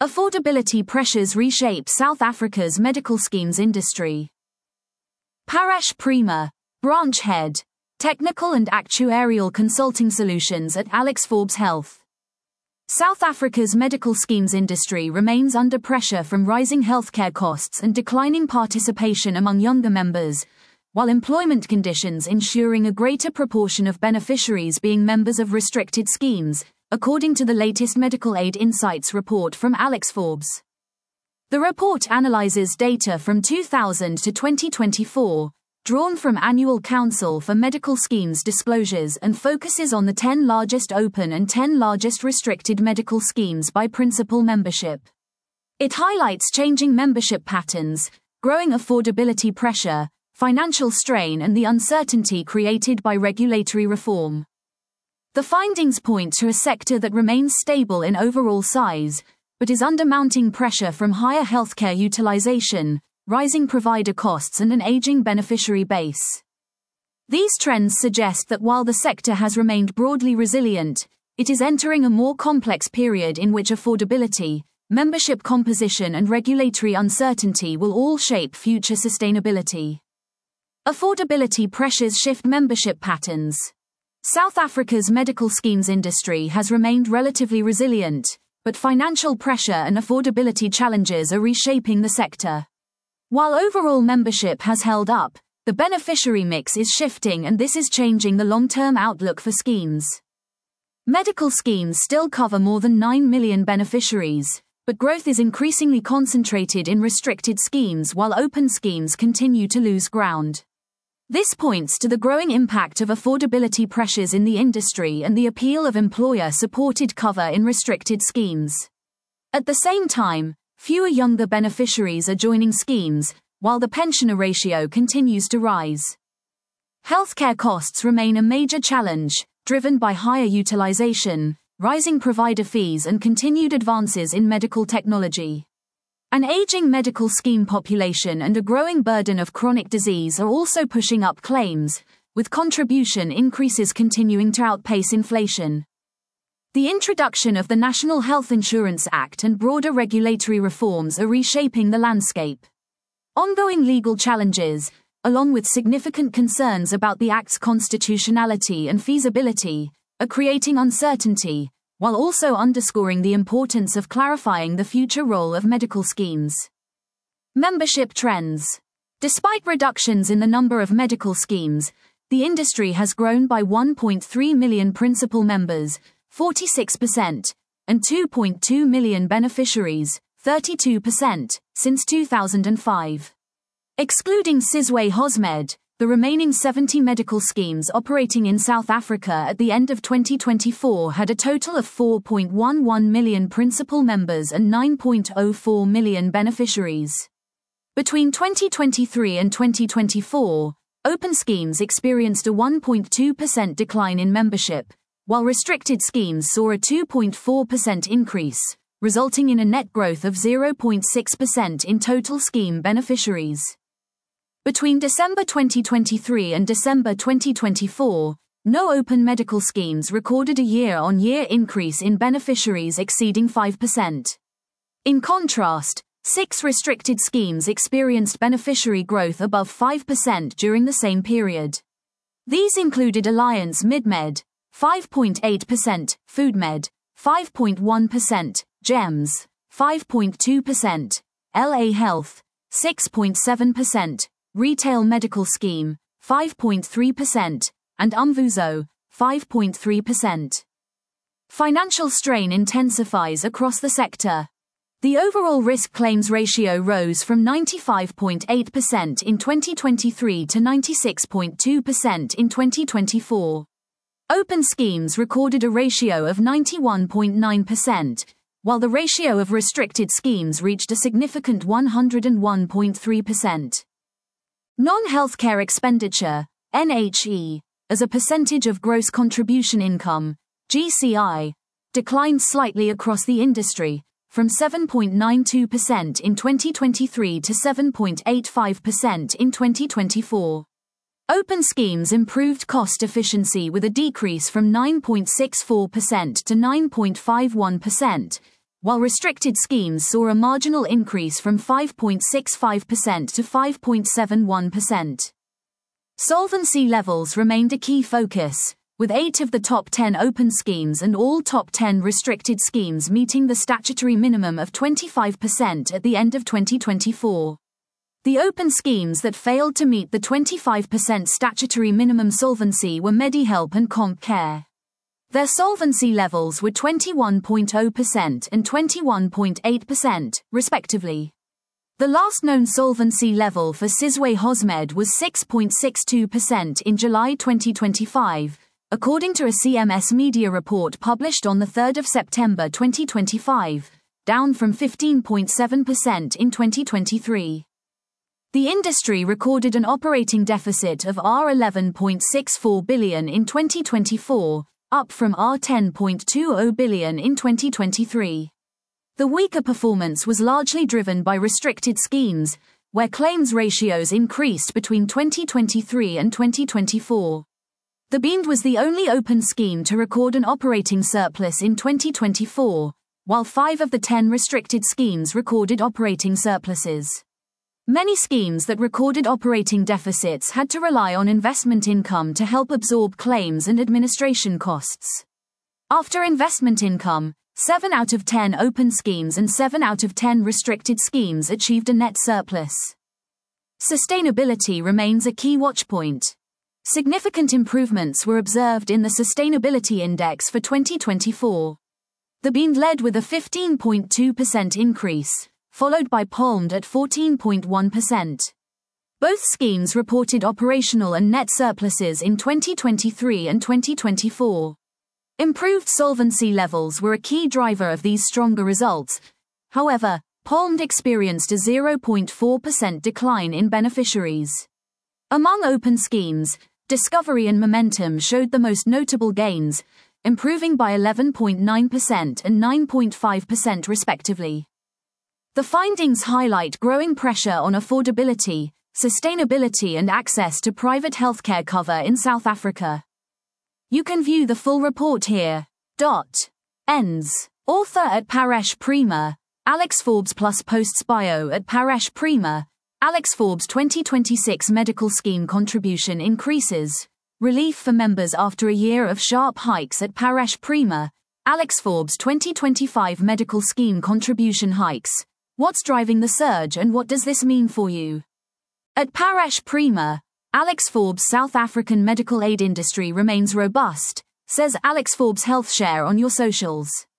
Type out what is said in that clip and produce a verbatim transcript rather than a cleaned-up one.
Affordability pressures reshape South Africa's medical schemes industry. Paresh Prema, Branch Head, Technical and Actuarial Consulting Solutions at Alex Forbes Health. South Africa's medical schemes industry remains under pressure from rising healthcare costs and declining participation among younger members, while employment conditions ensuring a greater proportion of beneficiaries being members of restricted schemes, according to the latest Medical Aid Insights report from Alex Forbes. The report analyzes data from two thousand to twenty twenty-four, drawn from Annual Council for Medical Schemes disclosures, and focuses on the ten largest open and ten largest restricted medical schemes by principal membership. It highlights changing membership patterns, growing affordability pressure, financial strain, and the uncertainty created by regulatory reform. The findings point to a sector that remains stable in overall size, but is under mounting pressure from higher healthcare utilization, rising provider costs, and an aging beneficiary base. These trends suggest that while the sector has remained broadly resilient, it is entering a more complex period in which affordability, membership composition, and regulatory uncertainty will all shape future sustainability. Affordability pressures shift membership patterns. South Africa's medical schemes industry has remained relatively resilient, but financial pressure and affordability challenges are reshaping the sector. While overall membership has held up, the beneficiary mix is shifting, and this is changing the long-term outlook for schemes. Medical schemes still cover more than nine million beneficiaries, but growth is increasingly concentrated in restricted schemes while open schemes continue to lose ground. This points to the growing impact of affordability pressures in the industry and the appeal of employer-supported cover in restricted schemes. At the same time, fewer younger beneficiaries are joining schemes, while the pensioner ratio continues to rise. Healthcare costs remain a major challenge, driven by higher utilization, rising provider fees, and continued advances in medical technology. An aging medical scheme population and a growing burden of chronic disease are also pushing up claims, with contribution increases continuing to outpace inflation. The introduction of the National Health Insurance Act and broader regulatory reforms are reshaping the landscape. Ongoing legal challenges, along with significant concerns about the Act's constitutionality and feasibility, are creating uncertainty, while also underscoring the importance of clarifying the future role of medical schemes. Membership trends. Despite reductions in the number of medical schemes, the industry has grown by one point three million principal members, forty-six percent, and two point two million beneficiaries, thirty-two percent, since two thousand five. Excluding Sizwe Hosmed, the remaining seventy medical schemes operating in South Africa at the end of twenty twenty-four had a total of four point one one million principal members and nine point zero four million beneficiaries. Between twenty twenty-three and twenty twenty-four, open schemes experienced a one point two percent decline in membership, while restricted schemes saw a two point four percent increase, resulting in a net growth of zero point six percent in total scheme beneficiaries. Between December twenty twenty-three and December twenty twenty-four, no open medical schemes recorded a year-on-year increase in beneficiaries exceeding five percent. In contrast, six restricted schemes experienced beneficiary growth above five percent during the same period. These included Alliance MidMed, five point eight percent, FoodMed, five point one percent, GEMS, five point two percent, L A Health, six point seven percent, Retail Medical Scheme, five point three percent, and Umvuzo, five point three percent. Financial strain intensifies across the sector. The overall risk claims ratio rose from ninety-five point eight percent in twenty twenty-three to ninety-six point two percent in twenty twenty-four. Open schemes recorded a ratio of ninety-one point nine percent, while the ratio of restricted schemes reached a significant one hundred one point three percent. Non-healthcare expenditure, N H E, as a percentage of gross contribution income, G C I, declined slightly across the industry, from seven point nine two percent in twenty twenty-three to seven point eight five percent in twenty twenty-four. Open schemes improved cost efficiency with a decrease from nine point six four percent to nine point five one percent, while restricted schemes saw a marginal increase from five point six five percent to five point seven one percent. Solvency levels remained a key focus, with eight of the top ten open schemes and all top ten restricted schemes meeting the statutory minimum of twenty-five percent at the end of twenty twenty-four. The open schemes that failed to meet the twenty-five percent statutory minimum solvency were MediHelp and CompCare. Their solvency levels were twenty-one point zero percent and twenty-one point eight percent, respectively. The last known solvency level for Sizwe Hosmed was six point six two percent in July twenty twenty-five, according to a C M S Media report published on the third of September twenty twenty-five, down from fifteen point seven percent in twenty twenty-three. The industry recorded an operating deficit of R eleven point six four billion in twenty twenty-four, up from R ten point two zero billion in twenty twenty-three. The weaker performance was largely driven by restricted schemes, where claims ratios increased between twenty twenty-three and twenty twenty-four. The B I N D was the only open scheme to record an operating surplus in twenty twenty-four, while five of the ten restricted schemes recorded operating surpluses. Many schemes that recorded operating deficits had to rely on investment income to help absorb claims and administration costs. After investment income, seven out of ten open schemes and seven out of ten restricted schemes achieved a net surplus. Sustainability remains a key watchpoint. Significant improvements were observed in the Sustainability Index for twenty twenty-four. The B I N D led with a fifteen point two percent increase, followed by P O L M D at fourteen point one percent. Both schemes reported operational and net surpluses in twenty twenty-three and twenty twenty-four. Improved solvency levels were a key driver of these stronger results. However, P O L M D experienced a zero point four percent decline in beneficiaries. Among open schemes, Discovery and Momentum showed the most notable gains, improving by eleven point nine percent and nine point five percent respectively. The findings highlight growing pressure on affordability, sustainability and access to private healthcare cover in South Africa. You can view the full report here. Dot. Ends. Author at Paresh Prema, Alex Forbes plus posts bio at Paresh Prema, Alex Forbes twenty twenty-six medical scheme contribution increases. Relief for members after a year of sharp hikes at Paresh Prema, Alex Forbes twenty twenty-five medical scheme contribution hikes. What's driving the surge and what does this mean for you? At Paresh Prema, Alex Forbes' South African medical aid industry remains robust, says Alex Forbes HealthShare on your socials.